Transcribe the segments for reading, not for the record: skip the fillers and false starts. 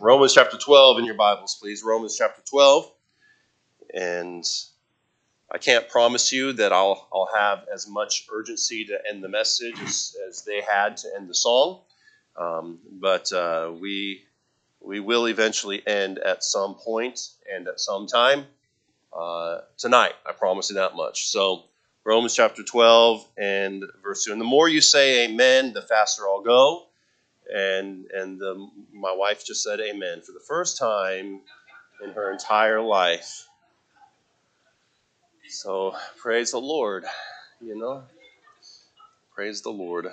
Romans chapter 12 in your Bibles, please. Romans chapter 12. And I can't promise you that I'll have as much urgency to end the message as they had to end the song. But we will eventually end at some point and at some time tonight. I promise you that much. So Romans chapter 12 and verse 2. And the more you say amen, the faster I'll go. And my wife just said amen for the first time in her entire life. So praise the Lord, praise the Lord.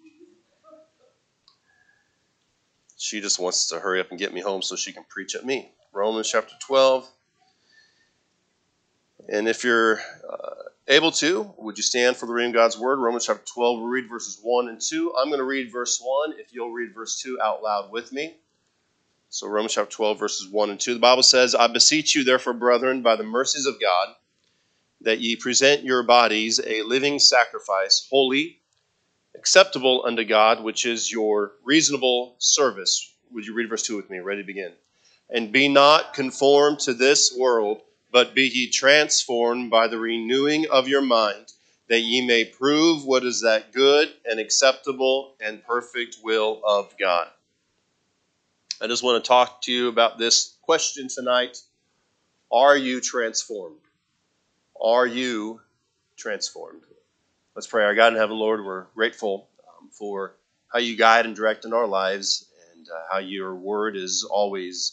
She just wants to hurry up and get me home so she can preach at me. Romans chapter 12. And if you're able to, would you stand for the reading of God's word? Romans chapter 12, we'll read verses 1 and 2. I'm going to read verse 1 if you'll read verse 2 out loud with me. So Romans chapter 12, verses 1 and 2. The Bible says, I beseech you, therefore, brethren, by the mercies of God, that ye present your bodies a living sacrifice, holy, acceptable unto God, which is your reasonable service. Would you read verse 2 with me? Ready to begin. And be not conformed to this world, but be ye transformed by the renewing of your mind, that ye may prove what is that good and acceptable and perfect will of God. I just want to talk to you about this question tonight. Are you transformed? Are you transformed? Let's pray. Our God in heaven, Lord, we're grateful for how you guide and direct in our lives and how your word is always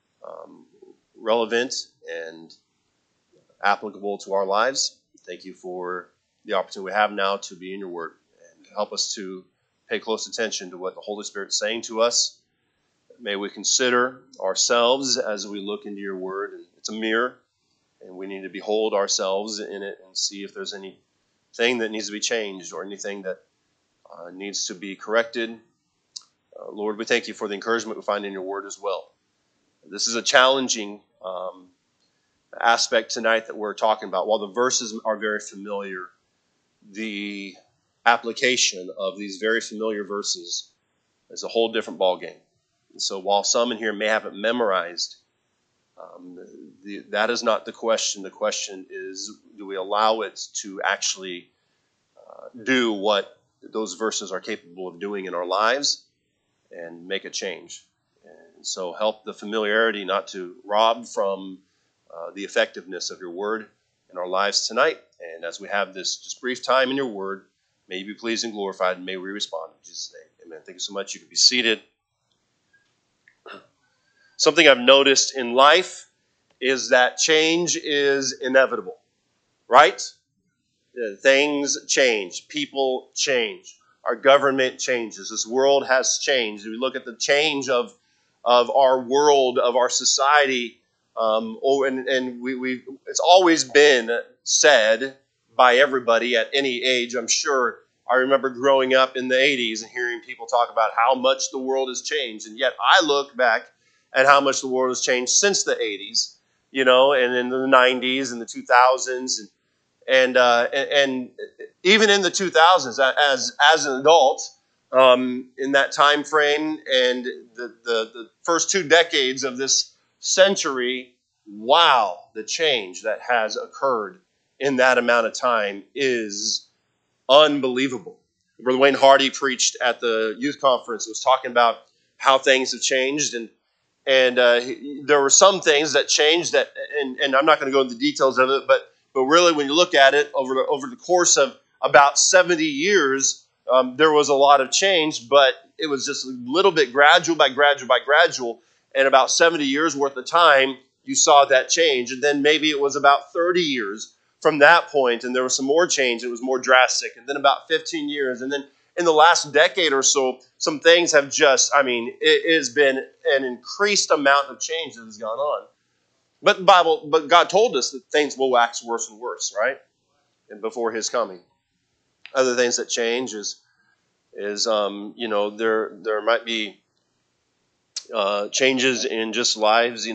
relevant and applicable to our lives. Thank you for the opportunity we have now to be in your word, and help us to pay close attention to what the Holy Spirit is saying to us. May we consider ourselves as we look into your word. And it's a mirror, and we need to behold ourselves in it and see if there's anything that needs to be changed or anything that needs to be corrected. Lord, we thank you for the encouragement we find in your word as well. This is a challenging aspect tonight that we're talking about. While the verses are very familiar, the application of these very familiar verses is a whole different ballgame. And so while some in here may have it memorized, that is not the question. The question is, do we allow it to actually do what those verses are capable of doing in our lives and make a change? And so help the familiarity not to rob from the effectiveness of your word in our lives tonight. And as we have this just brief time in your word, may you be pleased and glorified, and may we respond in Jesus' name. Amen. Thank you so much. You can be seated. Something I've noticed in life is that change is inevitable, right? Things change. People change. Our government changes. This world has changed. We look at the change of our world, of our society, it's always been said by everybody at any age. I'm sure I remember growing up in the 80s and hearing people talk about how much the world has changed. And yet I look back at how much the world has changed since the 80s, and in the 90s and the 2000s. And even in the 2000s, as an adult, in that time frame and the first 2 decades of this century, wow, the change that has occurred in that amount of time is unbelievable. Brother Wayne Hardy preached at the youth conference. He was talking about how things have changed, and there were some things that changed that, and I'm not going to go into the details of it, but really when you look at it over the course of about 70 years, there was a lot of change, but it was just a little bit gradual by gradual. And about 70 years worth of time, you saw that change. And then maybe it was about 30 years from that point, and there was some more change. It was more drastic. And then about 15 years. And then in the last decade or so, some things have it has been an increased amount of change that has gone on. But God told us that things will wax worse and worse, right? And before his coming. Other things that change is there might be changes in just lives.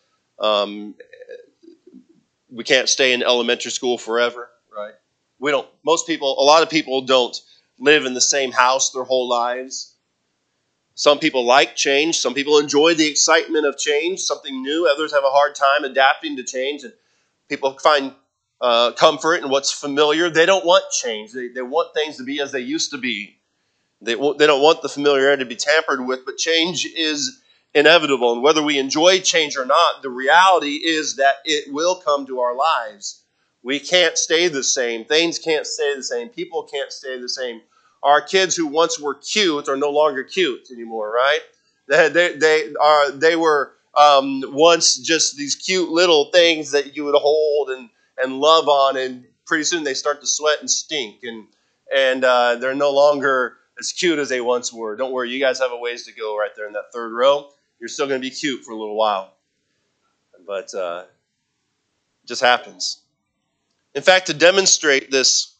We can't stay in elementary school forever, right? A lot of people don't live in the same house their whole lives. Some people like change. Some people enjoy the excitement of change, something new. Others have a hard time adapting to change. And people find comfort in what's familiar. They don't want change. They want things to be as they used to be. They don't want the familiarity to be tampered with, but change is inevitable. And whether we enjoy change or not, the reality is that it will come to our lives. We can't stay the same. Things can't stay the same. People can't stay the same. Our kids who once were cute are no longer cute anymore, right? They were once just these cute little things that you would hold and love on, and pretty soon they start to sweat and stink, and they're no longer as cute as they once were. Don't worry, you guys have a ways to go right there in that third row. You're still going to be cute for a little while, but it just happens. In fact, to demonstrate this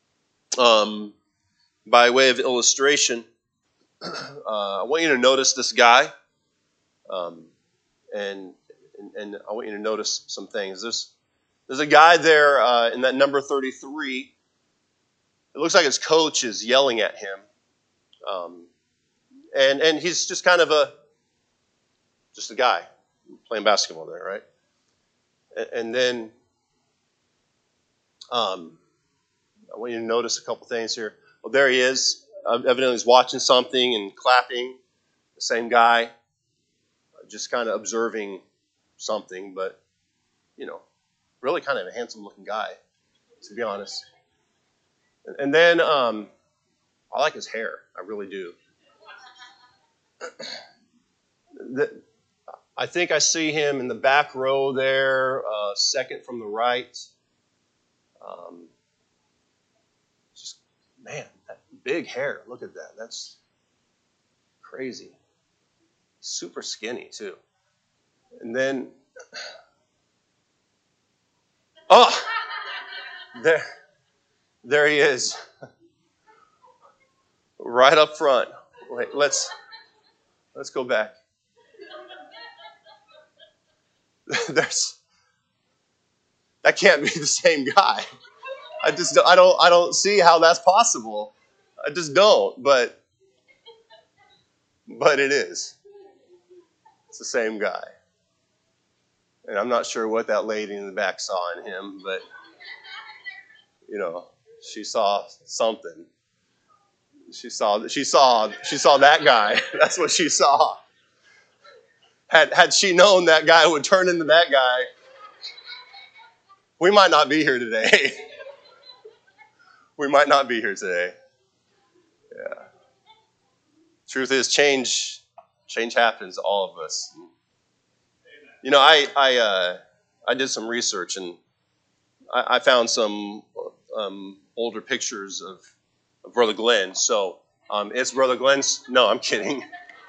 by way of illustration, I want you to notice this guy, and I want you to notice some things. There's a guy there in that number 33. It looks like his coach is yelling at him, and he's just kind of just a guy playing basketball there, right? And then I want you to notice a couple things here. Well, there he is. Evidently he's watching something and clapping. The same guy, just kind of observing something, but, really kind of a handsome-looking guy, to be honest. And then I like his hair. I really do. I think I see him in the back row there, second from the right. Man, that big hair. Look at that. That's crazy. Super skinny, too. And then, there he is. Right up front. Wait, let's go back. That can't be the same guy. I don't see how that's possible. I just don't, but it is. It's the same guy. And I'm not sure what that lady in the back saw in him, but she saw something. She saw that guy. That's what she saw. Had she known that guy would turn into that guy, we might not be here today. We might not be here today. Yeah. Truth is, change happens to all of us. I did some research, and I found some older pictures of Brother Glenn. So it's Brother Glenn's. No, I'm kidding.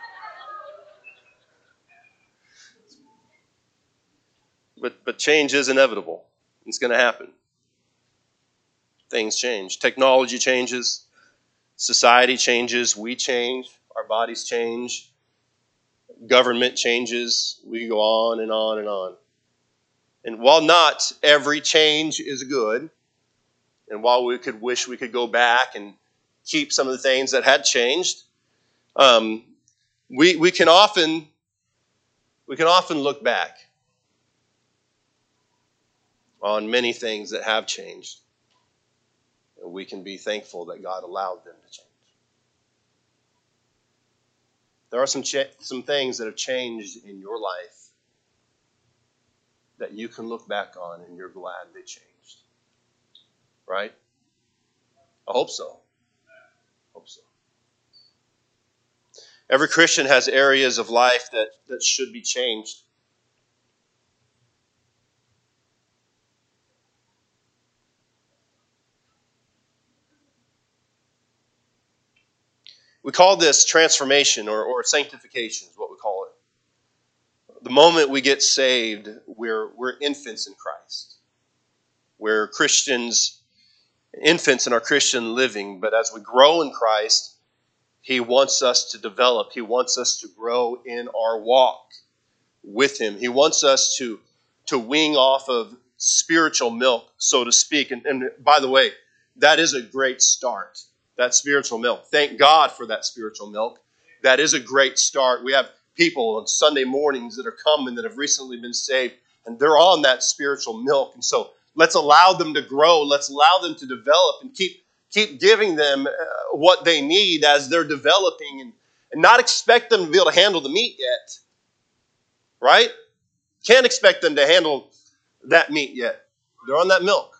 But change is inevitable. It's going to happen. Things change. Technology changes. Society changes. We change. Our bodies change. Government changes. We go on and on and on. And while not every change is good, and while we could wish we could go back and keep some of the things that had changed, we can often look back on many things that have changed. And we can be thankful that God allowed them to change. There are some things that have changed in your life that you can look back on and you're glad they changed. Right? I hope so. Every Christian has areas of life that should be changed. We call this transformation or sanctification is what we call it. The moment we get saved, we're infants in Christ. We're Christians, infants in our Christian living, but as we grow in Christ, He wants us to develop. He wants us to grow in our walk with Him. He wants us to wean off of spiritual milk, so to speak. And by the way, that is a great start. That spiritual milk. Thank God for that spiritual milk. that is a great start. We have people on Sunday mornings that are coming that have recently been saved, and they're on that spiritual milk. And so let's allow them to grow. Let's allow them to develop and keep giving them what they need as they're developing, and not expect them to be able to handle the meat yet. Right? Can't expect them to handle that meat yet. They're on that milk.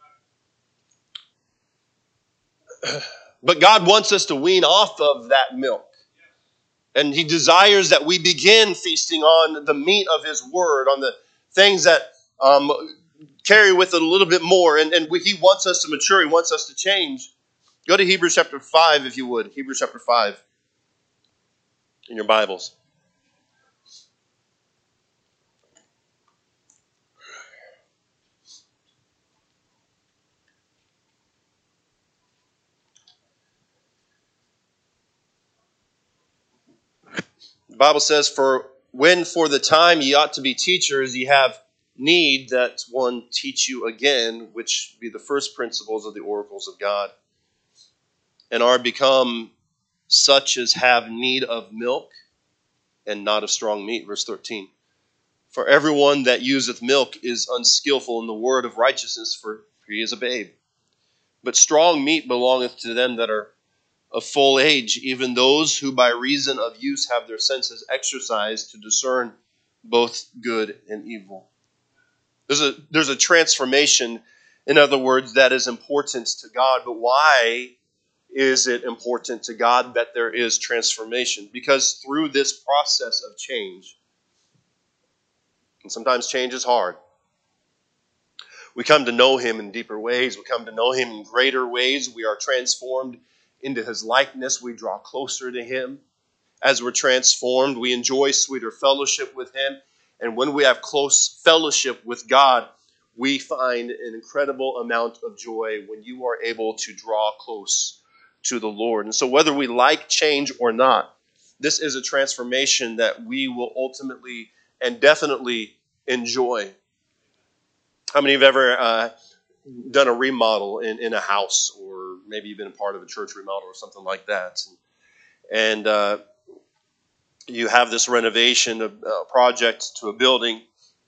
But God wants us to wean off of that milk. And He desires that we begin feasting on the meat of His Word, on the things that carry with it a little bit more. And He wants us to mature. He wants us to change. Go to Hebrews chapter 5, if you would. Hebrews chapter 5 in your Bibles. The Bible says, "For when for the time ye ought to be teachers, ye have need that one teach you again, which be the first principles of the oracles of God, and are become such as have need of milk, and not of strong meat." Verse 13. "For everyone that useth milk is unskillful in the word of righteousness, for he is a babe. But strong meat belongeth to them that are of full age, even those who by reason of use have their senses exercised to discern both good and evil." There's a transformation, in other words, that is important to God. But why is it important to God that there is transformation? Because through this process of change, and sometimes change is hard, we come to know Him in deeper ways. We come to know Him in greater ways. We are transformed into His likeness. We draw closer to Him. As we're transformed, we enjoy sweeter fellowship with Him. And when we have close fellowship with God, we find an incredible amount of joy when you are able to draw close to the Lord. And so whether we like change or not, this is a transformation that we will ultimately and definitely enjoy. How many have ever done a remodel in a house, or maybe you've been a part of a church remodel or something like that? And you have this renovation project to a building.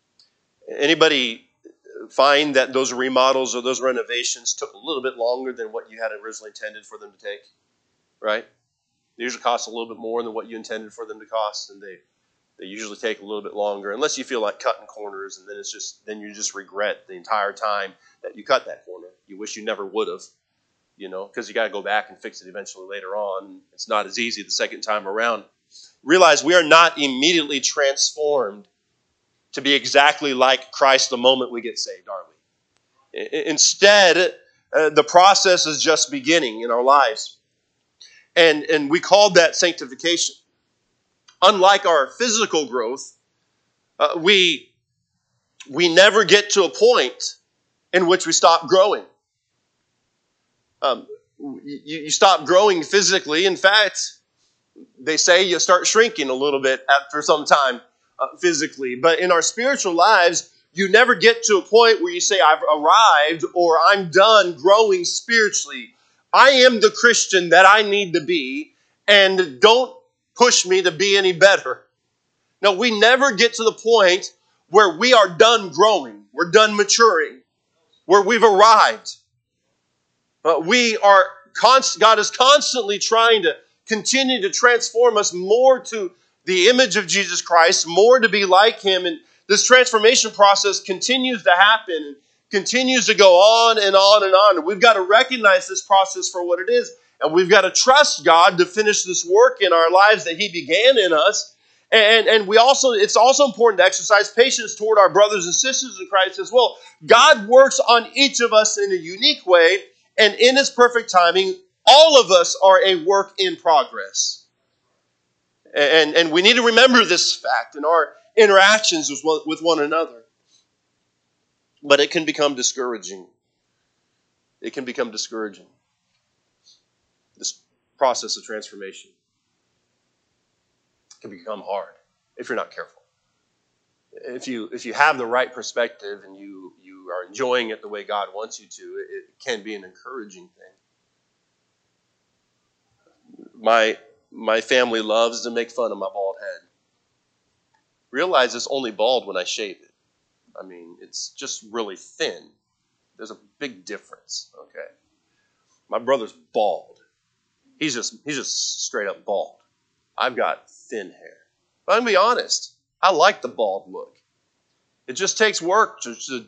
Anybody find that those remodels or those renovations took a little bit longer than what you had originally intended for them to take? Right? They usually cost a little bit more than what you intended for them to cost, and they usually take a little bit longer, unless you feel like cutting corners, and then you just regret the entire time that you cut that corner. You wish you never would have, because you got to go back and fix it eventually later on. It's not as easy the second time around. Realize we are not immediately transformed to be exactly like Christ the moment we get saved, are we? Instead, the process is just beginning in our lives. And we call that sanctification. Unlike our physical growth, we never get to a point in which we stop growing. You stop growing physically. In fact, they say you start shrinking a little bit after some time physically. But in our spiritual lives, you never get to a point where you say, "I've arrived," or "I'm done growing spiritually. I am the Christian that I need to be, and don't push me to be any better." No, we never get to the point where we are done growing. We're done maturing. Where we've arrived. God is constantly trying to continue to transform us more to the image of Jesus Christ, more to be like Him. And this transformation process continues to happen and continues to go on and on and on. And we've got to recognize this process for what it is. And we've got to trust God to finish this work in our lives that He began in us. And it's also important to exercise patience toward our brothers and sisters in Christ as well. God works on each of us in a unique way, and in His perfect timing, all of us are a work in progress. And we need to remember this fact in our interactions with one another. But it can become discouraging. It can become discouraging. This process of transformation can become hard if you're not careful. If you have the right perspective and you are enjoying it the way God wants you to, it can be an encouraging thing. My My family loves to make fun of my bald head. Realize it's only bald when I shave it. I mean, it's just really thin. There's a big difference, okay? My brother's bald. He's just straight up bald. I've got thin hair. But I'm going to be honest. I like the bald look. It just takes work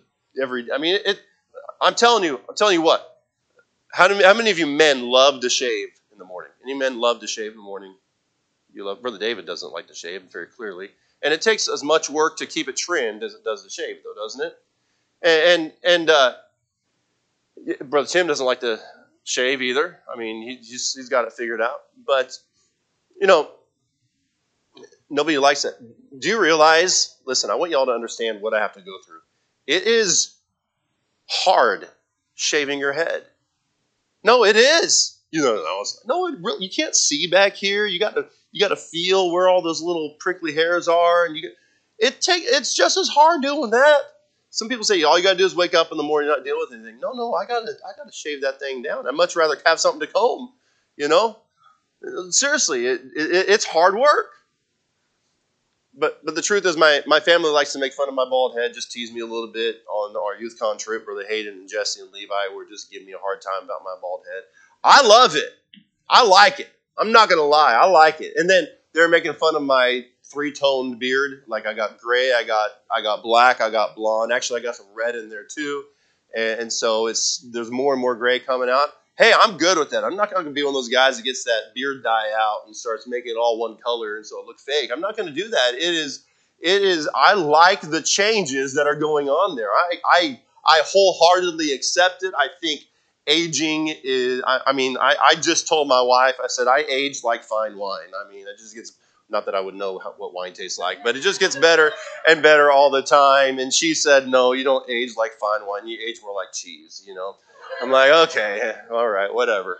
I'm telling you what. How many of you men love to shave in the morning? Any men love to shave in the morning? Brother David doesn't like to shave very clearly. And it takes as much work to keep it trimmed as it does to shave, though, doesn't it? And Brother Tim doesn't like to shave either. I mean, he's got it figured out. But, nobody likes it. Do you realize, listen, I want y'all to understand what I have to go through. It is hard shaving your head. No, it is. You can't see back here. You got to feel where all those little prickly hairs are, and it's just as hard doing that. Some people say all you got to do is wake up in the morning and not deal with anything. No, I got to shave that thing down. I'd much rather have something to comb. Seriously, it's hard work. But the truth is, my family likes to make fun of my bald head, just tease me a little bit on our YouthCon trip. Brother Hayden and Jesse and Levi were just giving me a hard time about my bald head. I love it. I like it. I'm not going to lie. I like it. And then they're making fun of my three-toned beard. Like I got gray, I got black, I got blonde. Actually, I got some red in there too. And so there's more and more gray coming out. Hey, I'm good with that. I'm not going to be one of those guys that gets that beard dye out and starts making it all one color and so it looks fake. I'm not going to do that. It is. I like the changes that are going on there. I wholeheartedly accept it. I think aging is. I just told my wife. I said I age like fine wine. I mean, it just gets. Not that I would know what wine tastes like, but it just gets better and better all the time. And she said, "No, you don't age like fine wine. You age more like cheese." I'm like, okay, all right, whatever.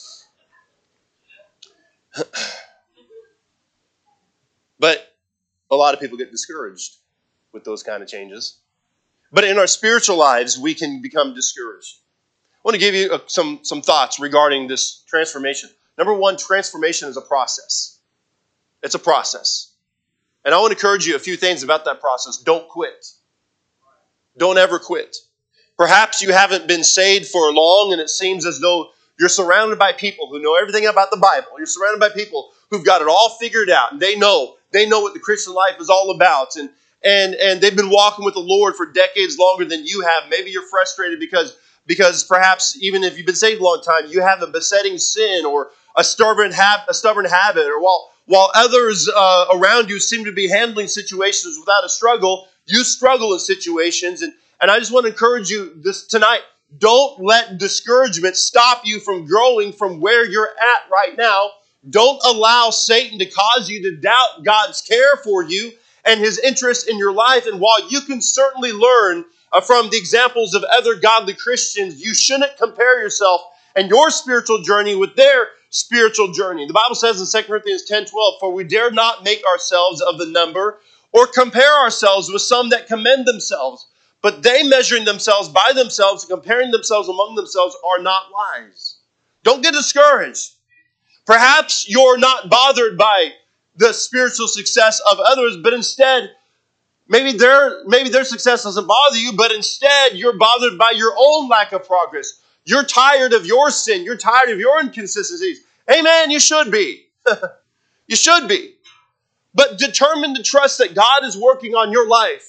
But a lot of people get discouraged with those kind of changes. But in our spiritual lives, we can become discouraged. I want to give you some thoughts regarding this transformation. Number one, transformation is a process. It's a process. And I want to encourage you a few things about that process. Don't quit. Don't ever quit. Perhaps you haven't been saved for long and it seems as though you're surrounded by people who know everything about the Bible. You're surrounded by people who've got it all figured out and they know what the Christian life is all about. And they've been walking with the Lord for decades longer than you have. Maybe you're frustrated because perhaps even if you've been saved a long time, you have a besetting sin or a stubborn habit, or while others around you seem to be handling situations without a struggle, you struggle in situations. And I just want to encourage you this tonight. Don't let discouragement stop you from growing from where you're at right now. Don't allow Satan to cause you to doubt God's care for you and his interest in your life. And while you can certainly learn from the examples of other godly Christians, you shouldn't compare yourself and your spiritual journey with their spiritual journey. The Bible says in 2 Corinthians 10:12, "For we dare not make ourselves of the number or compare ourselves with some that commend themselves. But they, measuring themselves by themselves and comparing themselves among themselves, are not wise." Don't get discouraged. Perhaps you're not bothered by the spiritual success of others, but instead, maybe their success doesn't bother you, but instead you're bothered by your own lack of progress. You're tired of your sin. You're tired of your inconsistencies. Amen, you should be. You should be. But determined to trust that God is working on your life.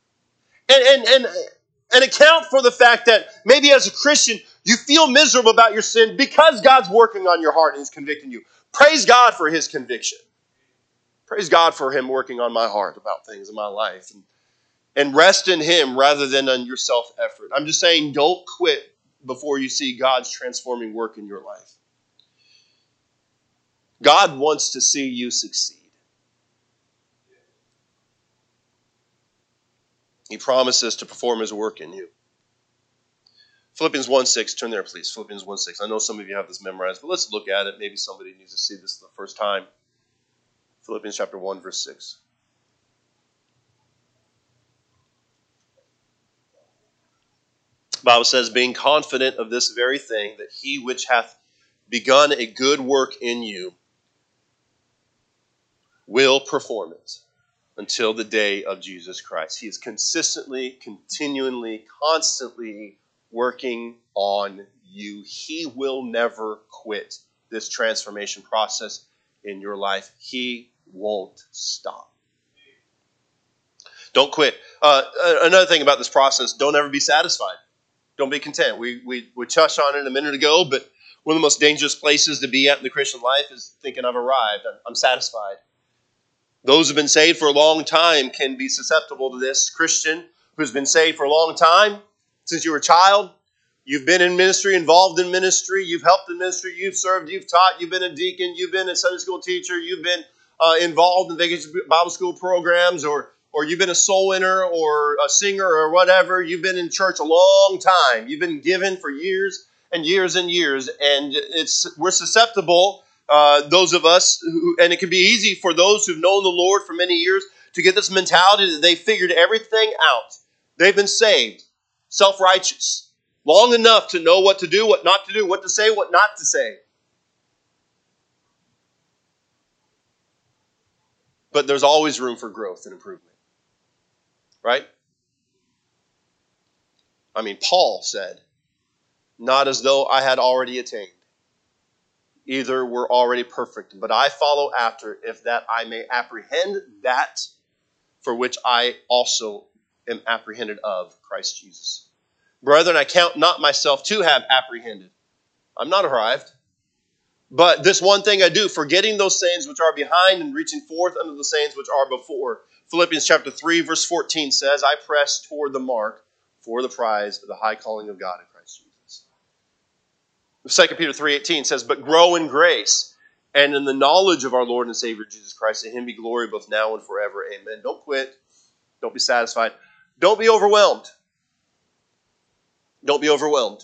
And account for the fact that maybe as a Christian, you feel miserable about your sin because God's working on your heart and is convicting you. Praise God for his conviction. Praise God for him working on my heart about things in my life. And rest in him rather than on your self-effort. I'm just saying, don't quit before you see God's transforming work in your life. God wants to see you succeed. He promises to perform his work in you. Philippians 1:6, turn there please. Philippians 1:6. I know some of you have this memorized, but let's look at it. Maybe somebody needs to see this the first time. Philippians chapter 1, verse 6. The Bible says, "Being confident of this very thing, that he which hath begun a good work in you will perform it until the day of Jesus Christ. He is consistently, continually, constantly working on you. He will never quit this transformation process in your life. He won't stop. Don't quit. Another thing about this process, don't ever be satisfied. Don't be content. We touched on it a minute ago, but one of the most dangerous places to be at in the Christian life is thinking I've arrived. I'm satisfied. Those who have been saved for a long time can be susceptible to this. Christian who's been saved for a long time, since you were a child, you've been in ministry, involved in ministry, you've helped in ministry, you've served, you've taught, you've been a deacon, you've been a Sunday school teacher, you've been involved in vacation Bible school programs, or you've been a soul winner or a singer or whatever. You've been in church a long time. You've been given for years and years and years, and we're susceptible. Those of us, and it can be easy for those who've known the Lord for many years to get this mentality that they figured everything out. They've been saved, self-righteous, long enough to know what to do, what not to do, what to say, what not to say. But there's always room for growth and improvement, right? I mean, Paul said, not as though I had already attained. Either we're already perfect, but I follow after, if that I may apprehend that for which I also am apprehended of Christ Jesus. Brethren, I count not myself to have apprehended. I'm not arrived. But this one thing I do, forgetting those things which are behind and reaching forth unto the things which are before. Philippians chapter 3, verse 14 says, I press toward the mark for the prize of the high calling of God in Christ Jesus. 2 Peter 3:18 says, but grow in grace and in the knowledge of our Lord and Savior Jesus Christ. To him be glory both now and forever. Amen. Don't quit. Don't be satisfied. Don't be overwhelmed. Don't be overwhelmed.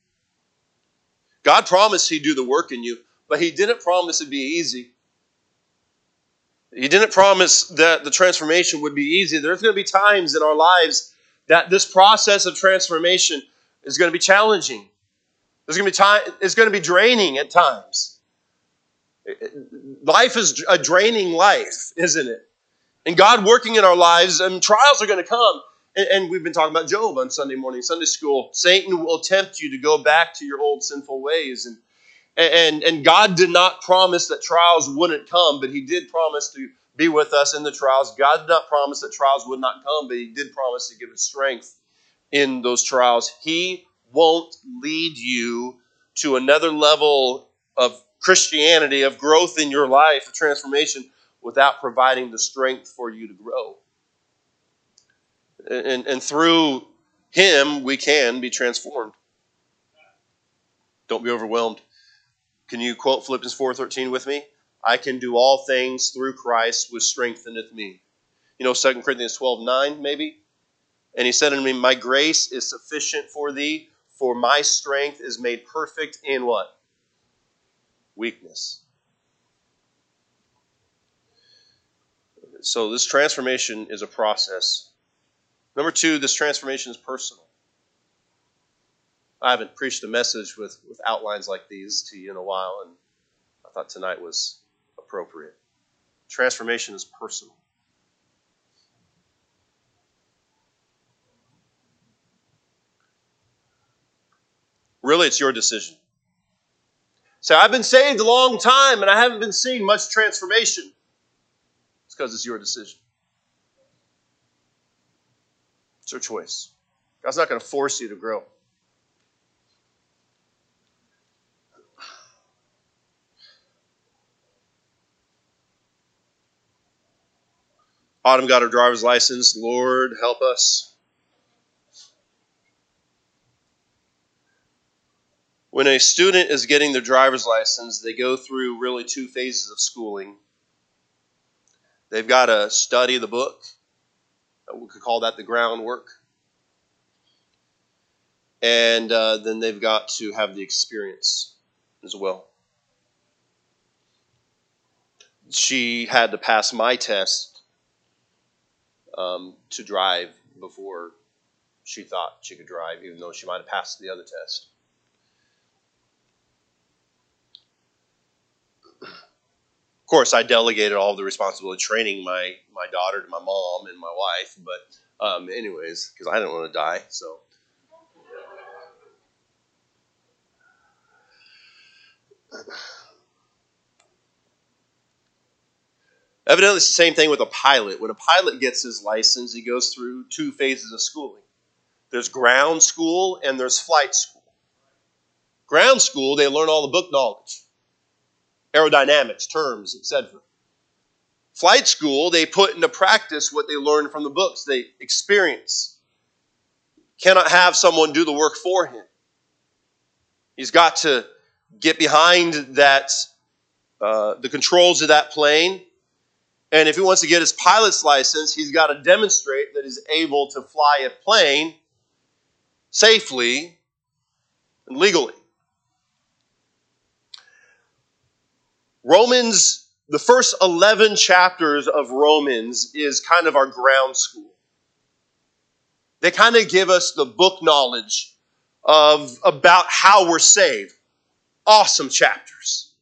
God promised he'd do the work in you, but he didn't promise it'd be easy. He didn't promise that the transformation would be easy. There's going to be times in our lives that this process of transformation is going to be challenging. There's going to be time. It's going to be draining at times. Life is a draining life, isn't it? And God working in our lives, and trials are going to come. And we've been talking about Job on Sunday morning, Sunday school. Satan will tempt you to go back to your old sinful ways. And God did not promise that trials wouldn't come, but he did promise to be with us in the trials. God did not promise that trials would not come, but he did promise to give us strength in those trials. He won't lead you to another level of Christianity, of growth in your life, of transformation, without providing the strength for you to grow. And through him, we can be transformed. Don't be overwhelmed. Can you quote Philippians 4:13 with me? I can do all things through Christ which strengtheneth me. You know, 2 Corinthians 12:9 maybe? And he said unto me, my grace is sufficient for thee, for my strength is made perfect in what? Weakness. So this transformation is a process. Number 2, this transformation is personal. I haven't preached a message with outlines like these to you in a while, and I thought tonight was appropriate. Transformation is personal. Really, it's your decision. So I've been saved a long time and I haven't been seeing much transformation. It's because it's your decision. It's your choice. God's not going to force you to grow. Autumn got her driver's license. Lord, help us. When a student is getting their driver's license, they go through really 2 phases of schooling. They've got to study the book. We could call that the groundwork. And then they've got to have the experience as well. She had to pass my test to drive before she thought she could drive, even though she might have passed the other test. course, I delegated all of the responsibility of training my daughter to my mom and my wife, but anyways, because I didn't want to die, so. Evidently, it's the same thing with a pilot. When a pilot gets his license, he goes through 2 phases of schooling. There's ground school and there's flight school. Ground school, they learn all the book knowledge, aerodynamics, terms, etc. Flight school, they put into practice what they learn from the books. They experience. Cannot have someone do the work for him. He's got to get behind that, the controls of that plane. And if he wants to get his pilot's license, he's got to demonstrate that he's able to fly a plane safely and legally. Romans, the first 11 chapters of Romans is kind of our ground school. They kind of give us the book knowledge about how we're saved. Awesome chapters.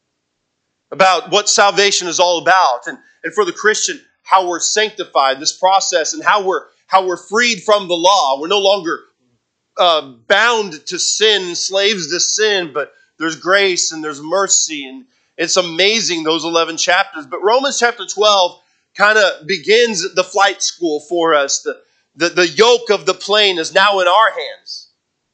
About what salvation is all about. And for the Christian, how we're sanctified, this process, and how we're freed from the law. We're no longer bound to sin, slaves to sin, but there's grace and there's mercy, and it's amazing, those 11 chapters. But Romans chapter 12 kind of begins the flight school for us. The yoke of the plane is now in our hands.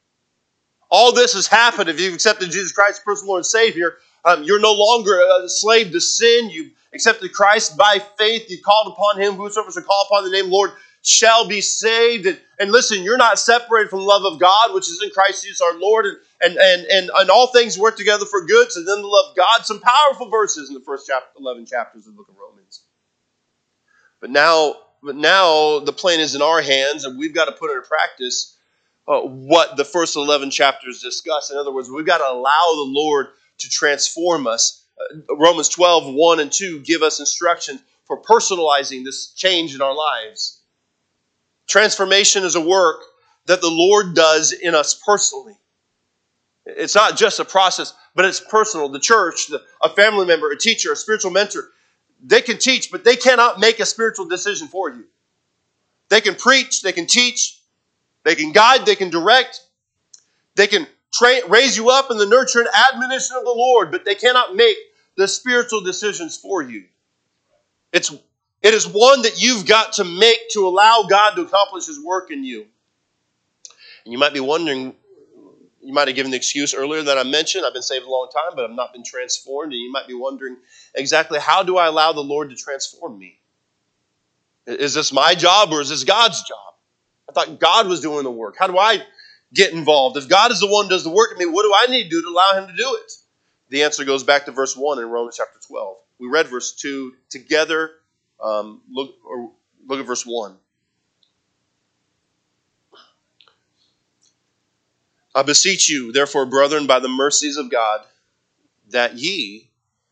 All this has happened if you've accepted Jesus Christ as personal Lord and Savior. You're no longer a slave to sin. You've accepted Christ by faith. You called upon Him. Whosoever shall call upon the name of the Lord shall be saved. And listen, you're not separated from the love of God, which is in Christ Jesus our Lord. And all things work together for good. So then the love of God. Some powerful verses in the first 11 chapters of the book of Romans. But now the plane is in our hands, and we've got to put into practice what the first 11 chapters discuss. In other words, we've got to allow the Lord to transform us. Romans 12, 1 and 2 give us instructions for personalizing this change in our lives. Transformation is a work that the Lord does in us personally. It's not just a process, but it's personal. The church, a family member, a teacher, a spiritual mentor, they can teach, but they cannot make a spiritual decision for you. They can preach, they can teach, they can guide, they can direct, they can raise you up in the nurture and admonition of the Lord, but they cannot make the spiritual decisions for you. It is one that you've got to make to allow God to accomplish His work in you. And you might be wondering, you might have given the excuse earlier that I mentioned, I've been saved a long time, but I've not been transformed. And you might be wondering, exactly how do I allow the Lord to transform me? Is this my job or is this God's job? I thought God was doing the work. How do I get involved? If God is the one who does the work in me, what do I need to do to allow Him to do it? The answer goes back to verse 1 in Romans chapter 12. We read verse 2 together. Look at verse 1. I beseech you, therefore, brethren, by the mercies of God, that ye,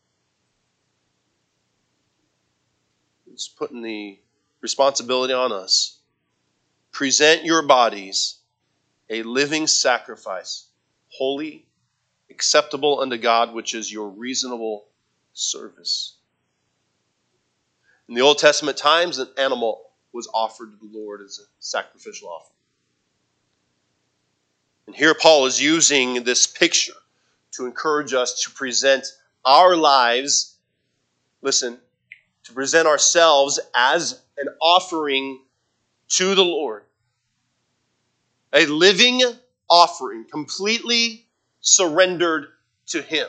it's putting the responsibility on us, present your bodies a living sacrifice, holy, acceptable unto God, which is your reasonable service. In the Old Testament times, an animal was offered to the Lord as a sacrificial offering. And here Paul is using this picture to encourage us to present our lives, listen, to present ourselves as an offering to the Lord. A living offering, completely surrendered to Him.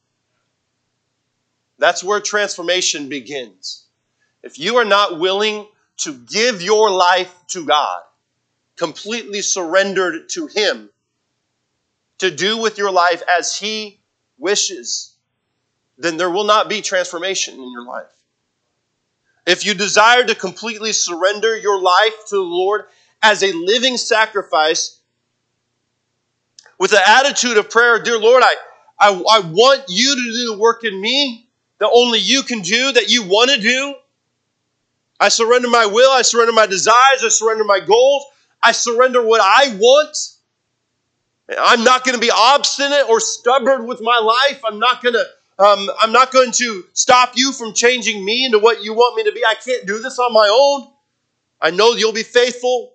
That's where transformation begins. If you are not willing to give your life to God, completely surrendered to Him, to do with your life as He wishes, then there will not be transformation in your life. If you desire to completely surrender your life to the Lord as a living sacrifice, with the attitude of prayer, dear Lord, I want you to do the work in me that only you can do, that you want to do. I surrender my will, I surrender my desires, I surrender my goals, I surrender what I want. I'm not going to be obstinate or stubborn with my life. I'm not going to I'm not going to stop you from changing me into what you want me to be. I can't do this on my own. I know you'll be faithful.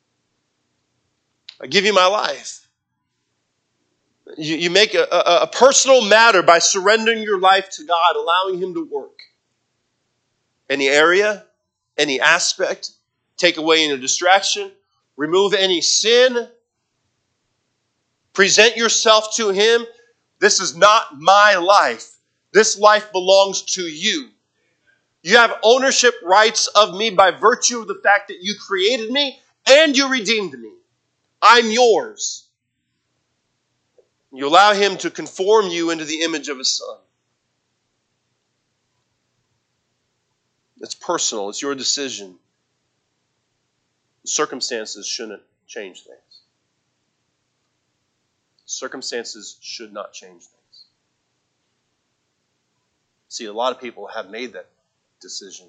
I give you my life. You make a personal matter by surrendering your life to God, allowing Him to work. Any area, any aspect, take away any distraction, remove any sin, present yourself to Him. This is not my life. This life belongs to you. You have ownership rights of me by virtue of the fact that you created me and you redeemed me. I'm yours. You allow Him to conform you into the image of His Son. It's personal. It's your decision. Circumstances shouldn't change things. Circumstances should not change things. See, a lot of people have made that decision.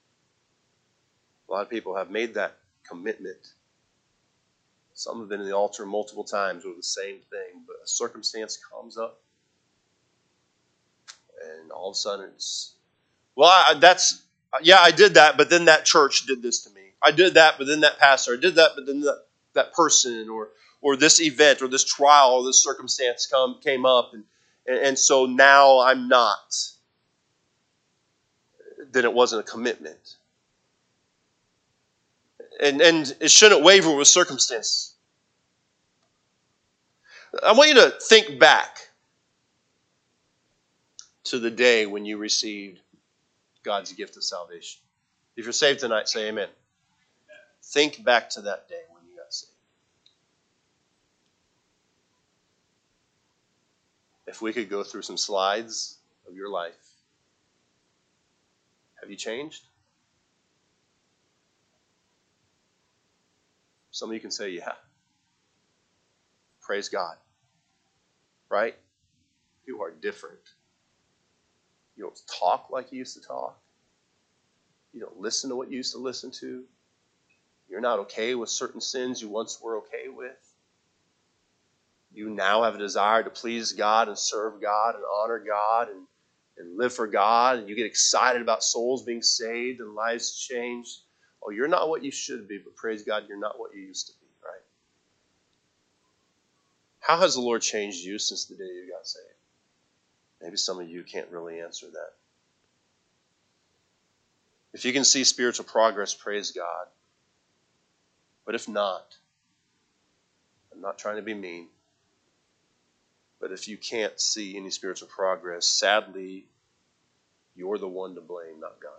A lot of people have made that commitment. Some have been in the altar multiple times with the same thing, but a circumstance comes up, and all of a sudden it's, well, I did that, but then that church did this to me. I did that, but then that pastor. I did that, but then that person, or this event, or this trial, or this circumstance came up, and so now I'm not. Then it wasn't a commitment. And it shouldn't waver with circumstance. I want you to think back to the day when you received God's gift of salvation. If you're saved tonight, say amen. Think back to that day when you got saved. If we could go through some slides of your life. Have you changed? Some of you can say, yeah. Praise God. Right? You are different. You don't talk like you used to talk. You don't listen to what you used to listen to. You're not okay with certain sins you once were okay with. You now have a desire to please God and serve God and honor God and live for God. And you get excited about souls being saved and lives changed. Oh, you're not what you should be, but praise God, you're not what you used to be, right? How has the Lord changed you since the day you got saved? Maybe some of you can't really answer that. If you can see spiritual progress, praise God. But if not, I'm not trying to be mean, but if you can't see any spiritual progress, sadly, you're the one to blame, not God.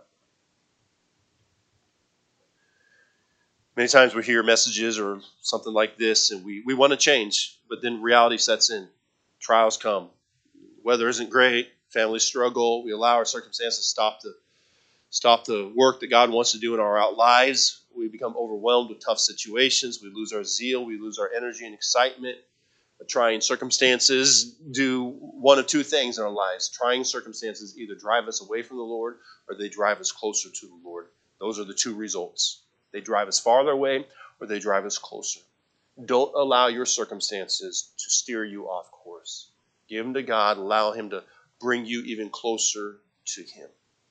Many times we hear messages or something like this, and we want to change, but then reality sets in. Trials come. Weather isn't great. Families struggle. We allow our circumstances to stop the work that God wants to do in our lives. We become overwhelmed with tough situations. We lose our zeal. We lose our energy and excitement. Trying circumstances do one of two things in our lives. Trying circumstances either drive us away from the Lord or they drive us closer to the Lord. Those are the two results. They drive us farther away or they drive us closer. Don't allow your circumstances to steer you off course. Give them to God. Allow Him to bring you even closer to Him.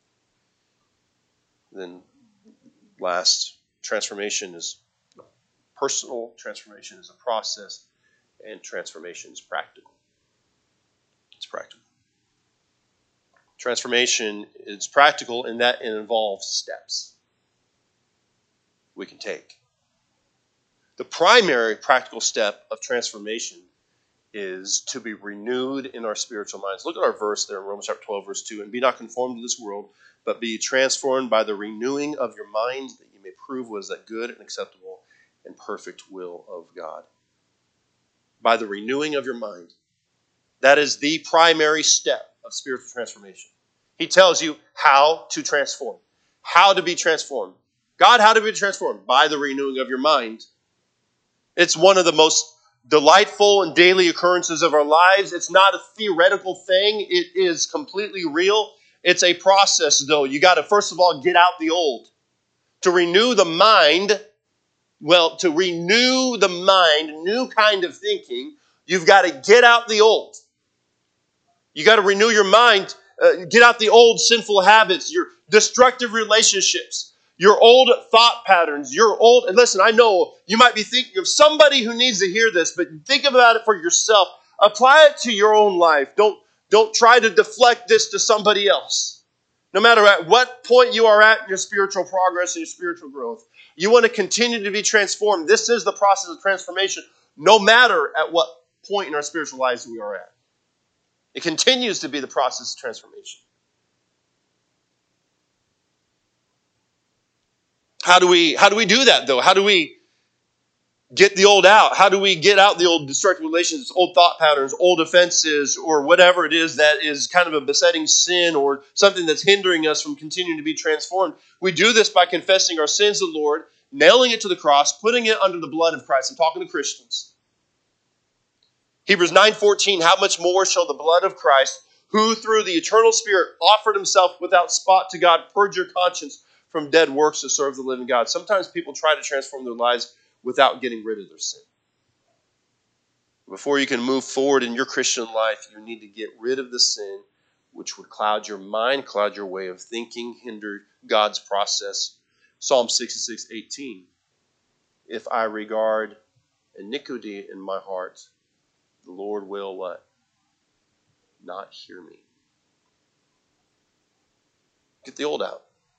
Then last, transformation is personal. Transformation is a process. And transformation is practical. It's practical. Transformation is practical in that it involves steps we can take. The primary practical step of transformation is to be renewed in our spiritual minds. Look at our verse there in Romans chapter 12, verse 2. And be not conformed to this world, but be transformed by the renewing of your mind, that you may prove what is that good and acceptable and perfect will of God. By the renewing of your mind. That is the primary step of spiritual transformation. He tells you how to transform. How to be transformed. God, how to be transformed? By the renewing of your mind. It's one of the most delightful and daily occurrences of our lives. It's not a theoretical thing. It is completely real. It's a process, though. You got to, first of all, get out the old. To renew the mind, to renew the mind, new kind of thinking, you've got to get out the old. You got to renew your mind. Get out the old sinful habits, your destructive relationships, your old thought patterns, your old... And listen, I know you might be thinking of somebody who needs to hear this, but think about it for yourself. Apply it to your own life. Don't try to deflect this to somebody else. No matter at what point you are at in your spiritual progress and your spiritual growth, you want to continue to be transformed. This is the process of transformation, no matter at what point in our spiritual lives we are at. It continues to be the process of transformation. How do we do that, though? How do we get the old out? How do we get out the old destructive relations, old thought patterns, old offenses, or whatever it is that is kind of a besetting sin or something that's hindering us from continuing to be transformed? We do this by confessing our sins to the Lord, nailing it to the cross, putting it under the blood of Christ. I'm talking to Christians. Hebrews 9:14, how much more shall the blood of Christ, who through the eternal Spirit offered himself without spot to God, purge your conscience from dead works to serve the living God. Sometimes people try to transform their lives without getting rid of their sin. Before you can move forward in your Christian life, you need to get rid of the sin, which would cloud your mind, cloud your way of thinking, hinder God's process. Psalm 66:18, if I regard iniquity in my heart, the Lord will what? Not hear me. Get the old out.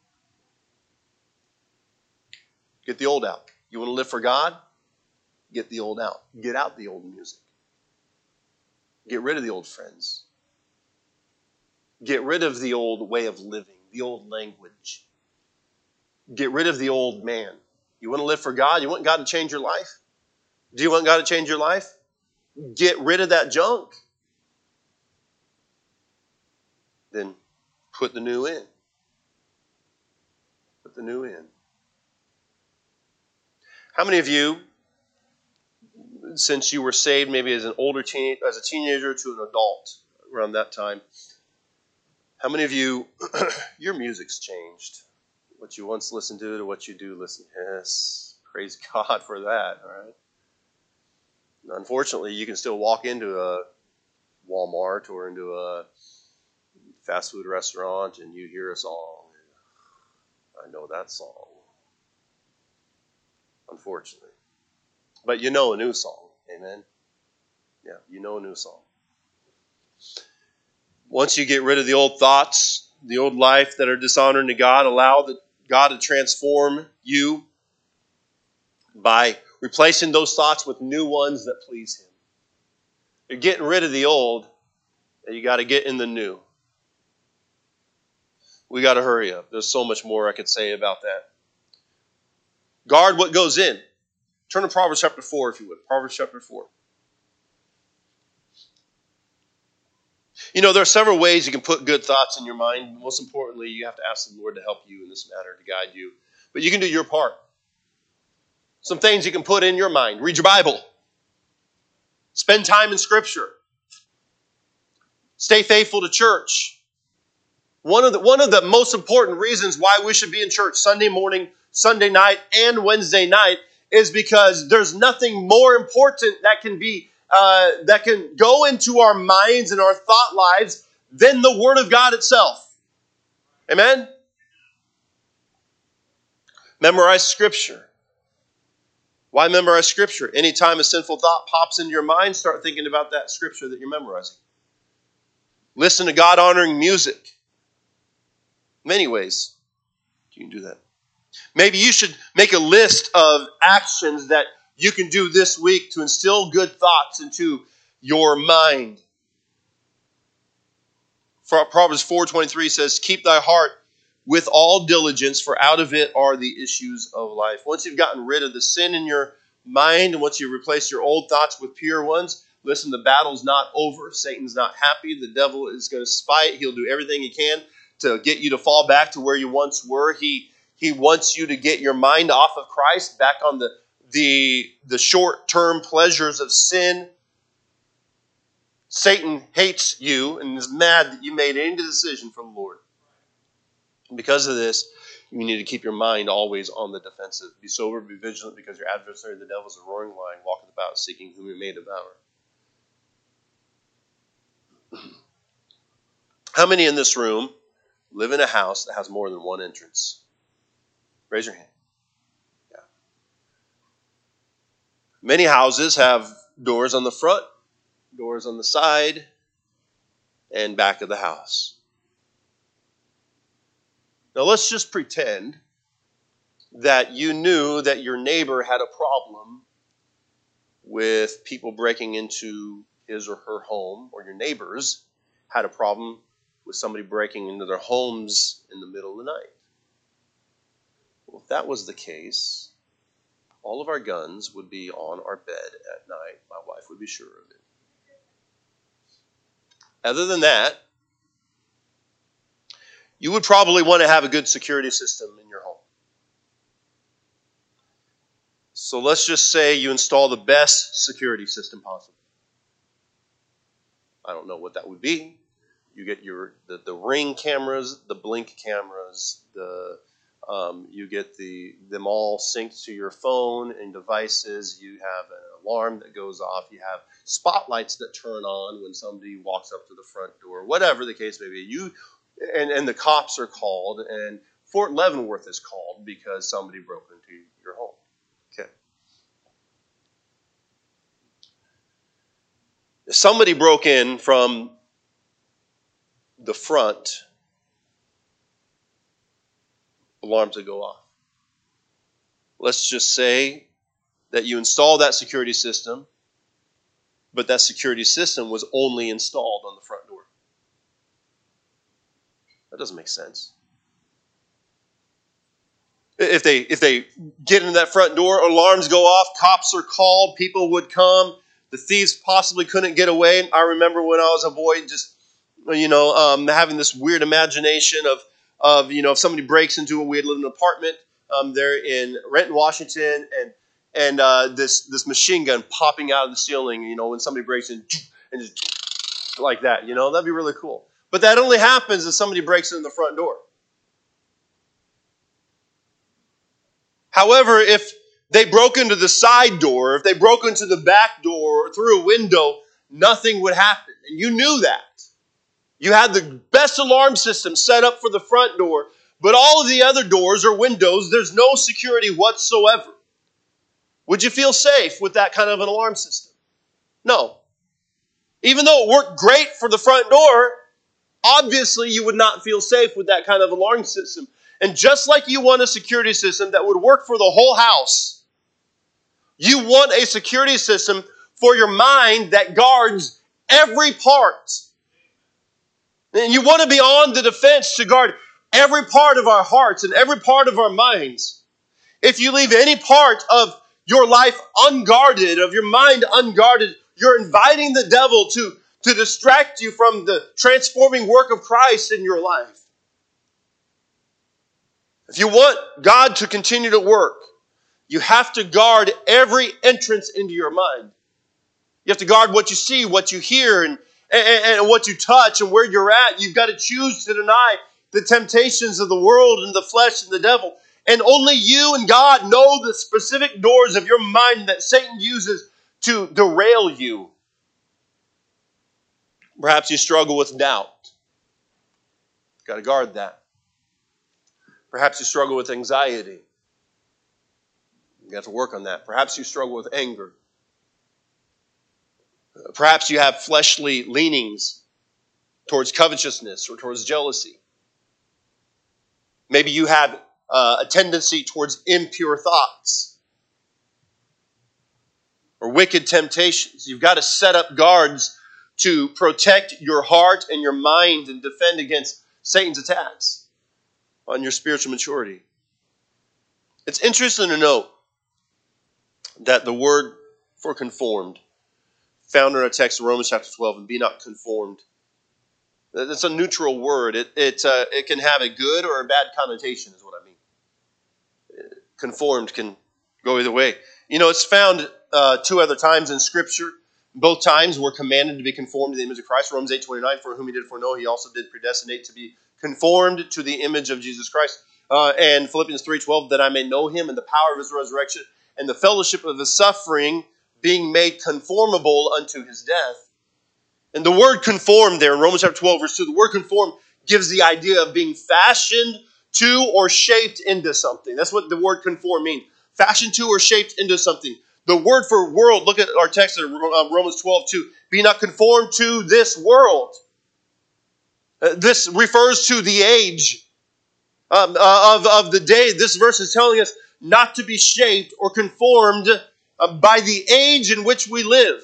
Get the old out. You want to live for God? Get the old out. Get out the old music. Get rid of the old friends. Get rid of the old way of living, the old language. Get rid of the old man. You want to live for God? You want God to change your life? Do you want God to change your life? Get rid of that junk. Then put the new in. Put the new in. How many of you, since you were saved maybe as an older as a teenager to an adult around that time, how many of you, your music's changed? What you once listened to what you do listen to. Yes, praise God for that, all right? And unfortunately, you can still walk into a Walmart or into a fast food restaurant and you hear a song. I know that song, unfortunately. But you know a new song, amen? Yeah, you know a new song. Once you get rid of the old thoughts, the old life that are dishonoring to God, allow God to transform you by replacing those thoughts with new ones that please Him. You're getting rid of the old, and you got to get in the new. We got to hurry up. There's so much more I could say about that. Guard what goes in. Turn to Proverbs chapter 4, if you would. Proverbs chapter 4. You know, there are several ways you can put good thoughts in your mind. Most importantly, you have to ask the Lord to help you in this matter, to guide you. But you can do your part. Some things you can put in your mind. Read your Bible. Spend time in Scripture. Stay faithful to church. One of the most important reasons why we should be in church Sunday morning, Sunday night, and Wednesday night is because there's nothing more important that can go into our minds and our thought lives than the Word of God itself. Amen? Memorize Scripture. Why memorize Scripture? Anytime a sinful thought pops into your mind, start thinking about that Scripture that you're memorizing. Listen to God-honoring music. Many ways you can do that. Maybe you should make a list of actions that you can do this week to instill good thoughts into your mind. Proverbs 4:23 says, keep thy heart with all diligence, for out of it are the issues of life. Once you've gotten rid of the sin in your mind, and once you replace your old thoughts with pure ones, listen, the battle's not over. Satan's not happy. The devil is going to spite. He'll do everything he can to get you to fall back to where you once were. He wants you to get your mind off of Christ, back on the short-term pleasures of sin. Satan hates you and is mad that you made any decision for the Lord. And because of this, you need to keep your mind always on the defensive. Be sober, be vigilant, because your adversary, the devil, is a roaring lion, walketh about, seeking whom he may devour. How many in this room live in a house that has more than one entrance? Raise your hand. Yeah. Many houses have doors on the front, doors on the side, and back of the house. Now let's just pretend that you knew that your neighbor had a problem with people breaking into his or her home, or your neighbors had a problem with somebody breaking into their homes in the middle of the night. Well, if that was the case, all of our guns would be on our bed at night. My wife would be sure of it. Other than that, you would probably want to have a good security system in your home. So let's just say you install the best security system possible. I don't know what that would be. You get the Ring cameras, the Blink cameras, you get them all synced to your phone and devices. You have an alarm that goes off. You have spotlights that turn on when somebody walks up to the front door. Whatever the case may be, and the cops are called, and Fort Leavenworth is called because somebody broke into your home. Okay. If somebody broke in from the front, alarms would go off. Let's just say that you install that security system, but that security system was only installed on the front door. That doesn't make sense. If they get into that front door, alarms go off, cops are called, people would come, the thieves possibly couldn't get away. I remember when I was a boy, just having this weird imagination of if somebody breaks into we had lived in an apartment there in Renton, Washington, and this machine gun popping out of the ceiling, when somebody breaks in, and just like that, that'd be really cool. But that only happens if somebody breaks in the front door. However, if they broke into the side door, if they broke into the back door or through a window, nothing would happen. And you knew that. You had the best alarm system set up for the front door, but all of the other doors or windows, there's no security whatsoever. Would you feel safe with that kind of an alarm system? No. Even though it worked great for the front door, obviously you would not feel safe with that kind of alarm system. And just like you want a security system that would work for the whole house, you want a security system for your mind that guards every part. And you want to be on the defense to guard every part of our hearts and every part of our minds. If you leave any part of your life unguarded, of your mind unguarded, you're inviting the devil to distract you from the transforming work of Christ in your life. If you want God to continue to work, you have to guard every entrance into your mind. You have to guard what you see, what you hear, and what you touch, and where you're at. You've got to choose to deny the temptations of the world and the flesh and the devil. And only you and God know the specific doors of your mind that Satan uses to derail you. Perhaps you struggle with doubt. You've got to guard that. Perhaps you struggle with anxiety. You have to work on that. Perhaps you struggle with anger. Perhaps you have fleshly leanings towards covetousness or towards jealousy. Maybe you have a tendency towards impure thoughts or wicked temptations. You've got to set up guards to protect your heart and your mind and defend against Satan's attacks on your spiritual maturity. It's interesting to note that the word for conformed, found in our text in Romans chapter 12, and be not conformed. It's a neutral word. It can have a good or a bad connotation, is what I mean. Conformed can go either way. It's found two other times in Scripture. Both times we're commanded to be conformed to the image of Christ. Romans 8:29, for whom he did foreknow, he also did predestinate to be conformed to the image of Jesus Christ. And Philippians 3:12, that I may know him and the power of his resurrection and the fellowship of his suffering, being made conformable unto his death. And the word conform there in Romans chapter 12, verse 2, the word conform gives the idea of being fashioned to or shaped into something. That's what the word conform means. Fashioned to or shaped into something. The word for world, look at our text in Romans 12, 2. Be not conformed to this world. This refers to the age of the day. This verse is telling us not to be shaped or conformed by the age in which we live.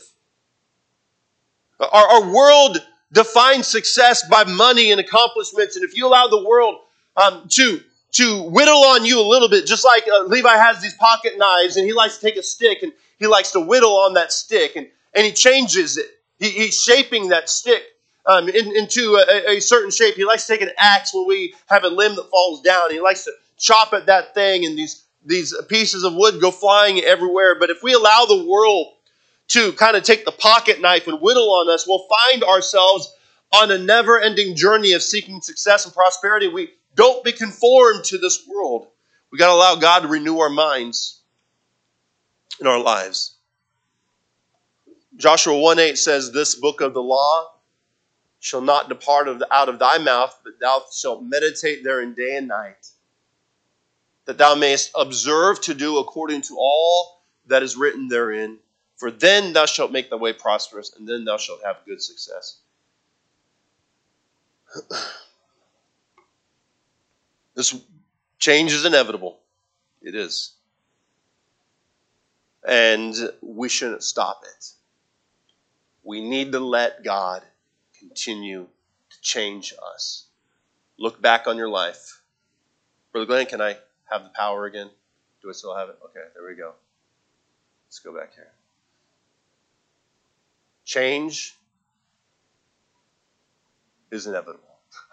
Our world defines success by money and accomplishments, and if you allow the world to whittle on you a little bit, just like Levi has these pocket knives, and he likes to take a stick and he likes to whittle on that stick, and he changes it. He's shaping that stick into a certain shape. He likes to take an axe when we have a limb that falls down. He likes to chop at that thing, and these pieces of wood go flying everywhere. But if we allow the world to kind of take the pocket knife and whittle on us, we'll find ourselves on a never-ending journey of seeking success and prosperity. We don't be conformed to this world. We got to allow God to renew our minds in our lives. Joshua 1:8 says, this book of the law shall not depart out of thy mouth, but thou shalt meditate therein day and night, that thou mayest observe to do according to all that is written therein. For then thou shalt make thy way prosperous, and then thou shalt have good success. This change is inevitable. It is. And we shouldn't stop it. We need to let God continue to change us. Look back on your life. Brother Glenn, can I have the power again? Do I still have it? Okay, there we go. Let's go back here. Change is inevitable.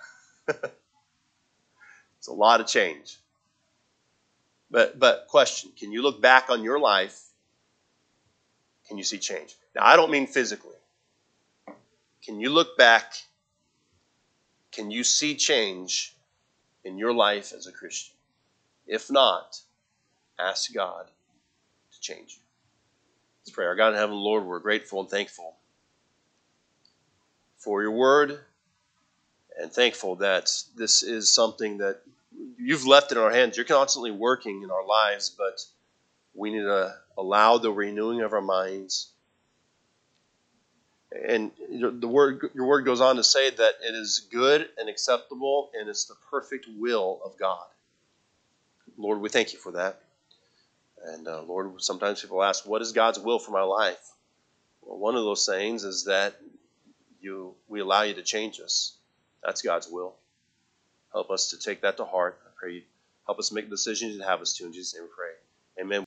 It's a lot of change. But question, can you look back on your life? Can you see change? Now, I don't mean physically. Can you look back? Can you see change in your life as a Christian? If not, ask God to change you. Let's pray. Our God in heaven, Lord, we're grateful and thankful for your word, and thankful that this is something that you've left in our hands. You're constantly working in our lives, but we need to allow the renewing of our minds. And your word goes on to say that it is good and acceptable, and it's the perfect will of God. Lord, we thank you for that. And Lord, sometimes people ask, what is God's will for my life? Well, one of those sayings is that we allow you to change us. That's God's will. Help us to take that to heart. I pray you help us make the decisions you have us to. In Jesus' name we pray. Amen.